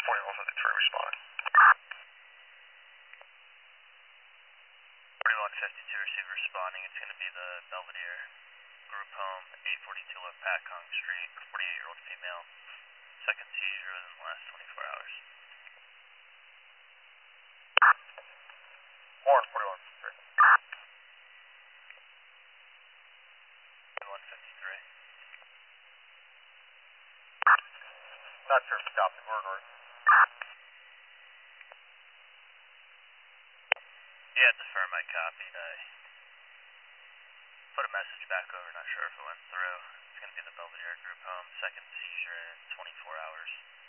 4153 responding. 4152 receiver responding. It's going to be the Belvedere group home, 842 Left Patcong Street, 48-year-old female. Second seizure within the last 24 hours. Warren, 4153. 4153. Not sure if it's copy. We're north. Yeah, it's a firm I copied. I put a message back over, not sure if it went through. It's going to be the Belvedere group home, second seizure in 24 hours.